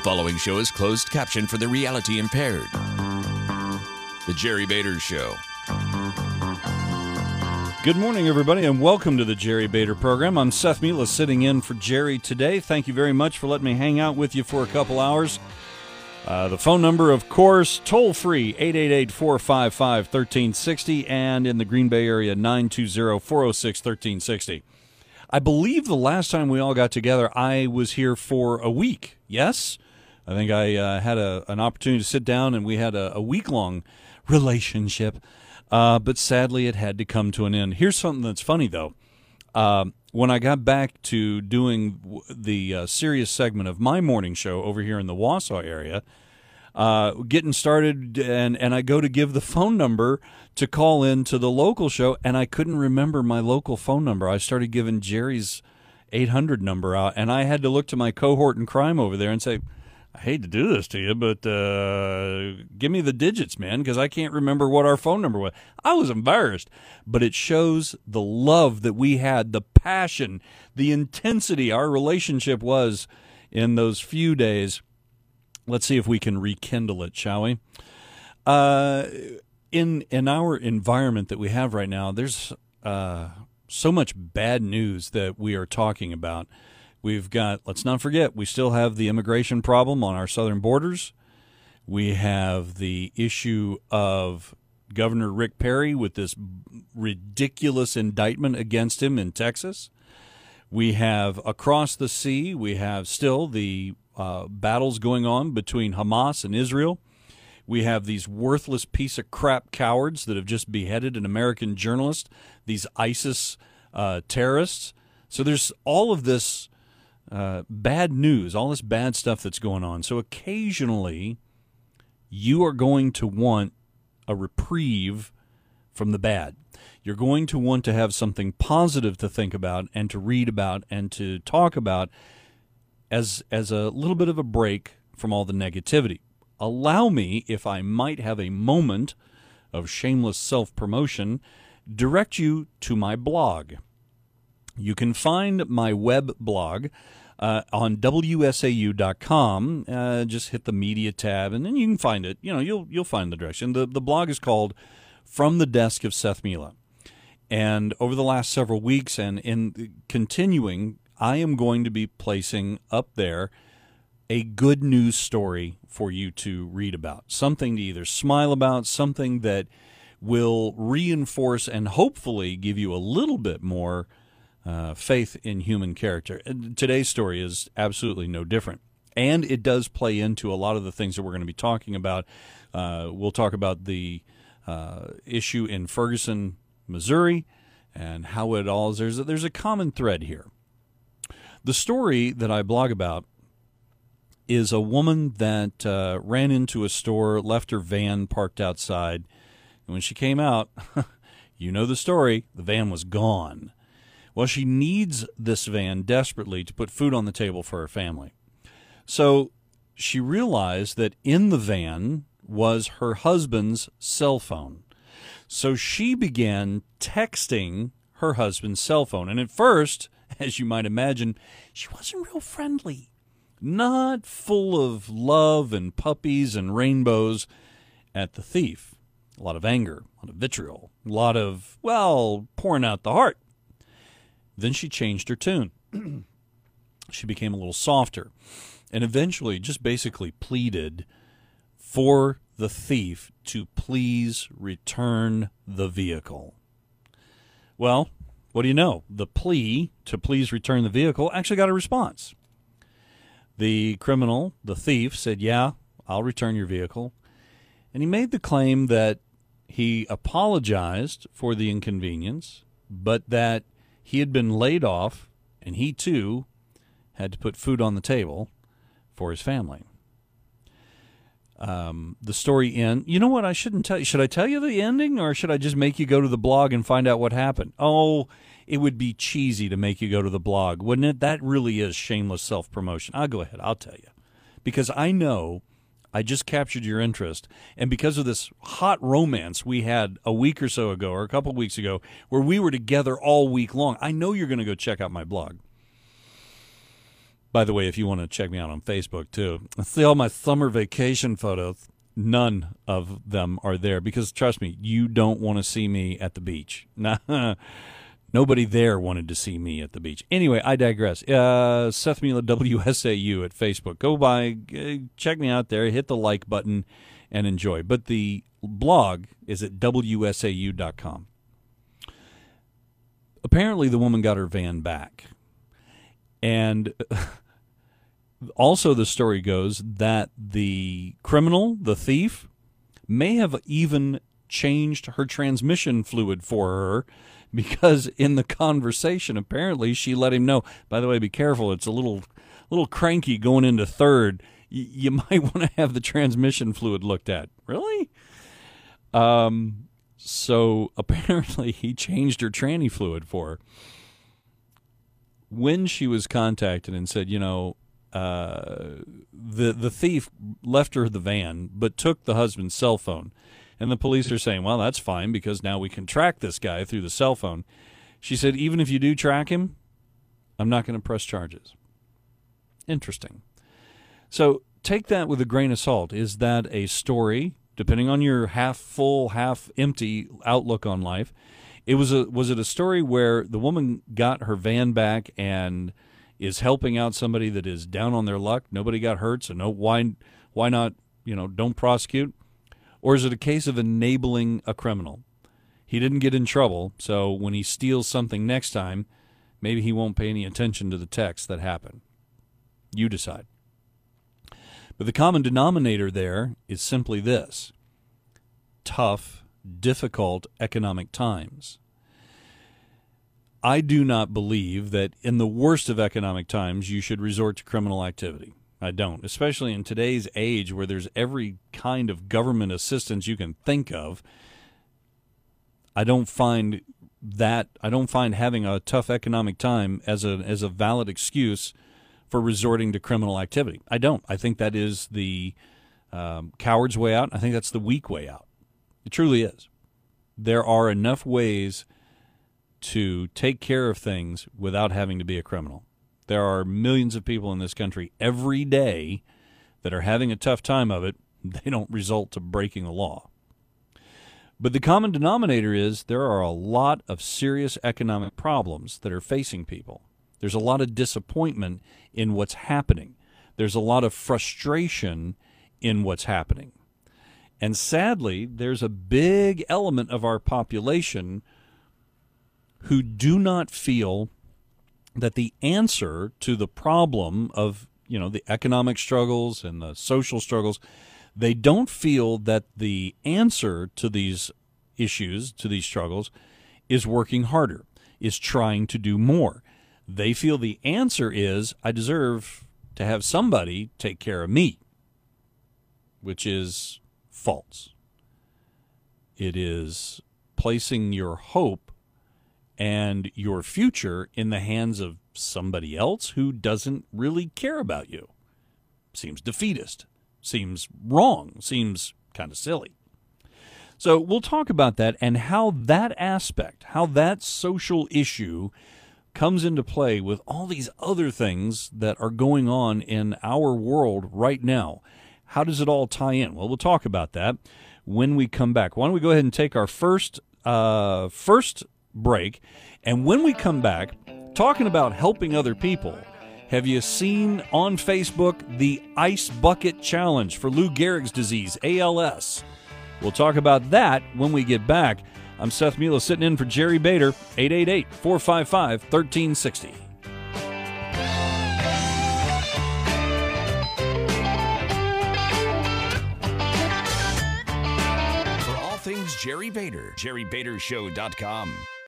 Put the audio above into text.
following show is closed caption for the reality impaired. The Jerry Bader Show. Good morning, everybody, and welcome to the Jerry Bader program. I'm Seth Mila sitting in for Jerry today. Thank you very much for letting me hang out with you for a couple hours. The phone number, of course, toll-free, 888-455-1360, and in the Green Bay area, 920-406-1360. I believe the last time we all got together, I was here for a week. Yes? I think I had an opportunity to sit down, and we had a week-long relationship. But sadly, it had to come to an end. Here's something that's funny, though. When I got back to doing the serious segment of my morning show over here in the Wausau area, getting started, and I go to give the phone number to call in to the local show, and I couldn't remember my local phone number. I started giving Jerry's 800 number out, and I had to look to my cohort in crime over there and say, I hate to do this to you, but give me the digits, man, because I can't remember what our phone number was. I was embarrassed, but it shows the love that we had, the passion, the intensity our relationship was in those few days. Let's see if we can rekindle it, shall we? In our environment that we have right now, there's so much bad news that we are talking about. We've got, let's not forget, we still have the immigration problem on our southern borders. We have the issue of Governor Rick Perry with this ridiculous indictment against him in Texas. We have across the sea, we have still the battles going on between Hamas and Israel. We have these worthless piece of crap cowards that have just beheaded an American journalist, these ISIS terrorists. So there's all of this bad news, all this bad stuff that's going on. So occasionally you are going to want a reprieve from the bad. You're going to want to have something positive to think about and to read about and to talk about as a little bit of a break from all the negativity. Allow me, if I might have a moment of shameless self-promotion, direct you to my blog. You can find my web blog on WSAU.com. Just hit the media tab, and then you can find it. You know, you'll find the direction. The blog is called From the Desk of Seth Mila. And over the last several weeks and in continuing, I am going to be placing up there a good news story for you to read about. Something to either smile about, something that will reinforce and hopefully give you a little bit more faith in human character. Today's story is absolutely no different. And it does play into a lot of the things that we're going to be talking about. We'll talk about the issue in Ferguson, Missouri, and how it all is. There's a common thread here. The story that I blog about is a woman that ran into a store, left her van parked outside, and when she came out, you know the story, the van was gone. Well, she needs this van desperately to put food on the table for her family. So she realized that in the van was her husband's cell phone. So she began texting her husband's cell phone. And at first, as you might imagine, she wasn't real friendly. Not full of love and puppies and rainbows at the thief. A lot of anger, a lot of vitriol, a lot of, well, pouring out the heart. Then she changed her tune. She became a little softer and eventually just basically pleaded for the thief to please return the vehicle. Well, what do you know? The plea to please return the vehicle actually got a response. The criminal, the thief, said, yeah, I'll return your vehicle. And he made the claim that he apologized for the inconvenience, but that he had been laid off, and he, too, had to put food on the table for his family. The story ends. You know what? I shouldn't tell you. Should I tell you the ending, or should I just make you go to the blog and find out what happened? Oh, it would be cheesy to make you go to the blog, wouldn't it? That really is shameless self-promotion. I'll go ahead. I'll tell you. Because I know I just captured your interest, and because of this hot romance we had a week or so ago, or a couple weeks ago, where we were together all week long, I know you're going to go check out my blog. By the way, if you want to check me out on Facebook, too, see all my summer vacation photos. None of them are there because, trust me, you don't want to see me at the beach. Nobody there wanted to see me at the beach. Anyway, I digress. Seth Mila, WSAU at Facebook. Go by, check me out there, hit the like button, and enjoy. But the blog is at WSAU.com. Apparently, the woman got her van back. And also the story goes that the criminal, the thief, may have even changed her transmission fluid for her because in the conversation, apparently, she let him know, by the way, be careful, it's a little cranky going into third. You might want to have the transmission fluid looked at. Really? So apparently he changed her tranny fluid for her. When she was contacted and said, the thief left her the van but took the husband's cell phone, and the police are saying, well, that's fine because now we can track this guy through the cell phone. She said, even if you do track him, I'm not going to press charges. Interesting. So take that with a grain of salt. Is that a story, depending on your half full, half empty outlook on life? Was it a story where the woman got her van back and is helping out somebody that is down on their luck? Nobody got hurt, so why not, don't prosecute? Or is it a case of enabling a criminal? He didn't get in trouble, so when he steals something next time, maybe he won't pay any attention to the text that happened. You decide. But the common denominator there is simply this: tough, difficult economic times. I do not believe that in the worst of economic times you should resort to criminal activity. I don't, especially in today's age where there's every kind of government assistance you can think of. I don't find having a tough economic time as a valid excuse for resorting to criminal activity. I don't. I think that is the coward's way out. I think that's the weak way out. It truly is. There are enough ways to take care of things without having to be a criminal. There are millions of people in this country every day that are having a tough time of it. They don't result to breaking the law. But the common denominator is there are a lot of serious economic problems that are facing people. There's a lot of disappointment in what's happening. There's a lot of frustration in what's happening. And sadly, there's a big element of our population who do not feel that the answer to the problem of, the economic struggles and the social struggles, they don't feel that the answer to these issues, to these struggles, is working harder, is trying to do more. They feel the answer is, I deserve to have somebody take care of me, which is false. It is placing your hope and your future in the hands of somebody else who doesn't really care about you. Seems defeatist, seems wrong, seems kind of silly. So we'll talk about that and how that aspect, how that social issue comes into play with all these other things that are going on in our world right now. How does it all tie in? Well, we'll talk about that when we come back. Why don't we go ahead and take our first break, and when we come back, talking about helping other people, have you seen on Facebook the Ice Bucket Challenge for Lou Gehrig's disease, ALS? We'll talk about that when we get back. I'm Seth Mila sitting in for Jerry Bader, 888-455-1360. For all things Jerry Bader, JerryBaderShow.com.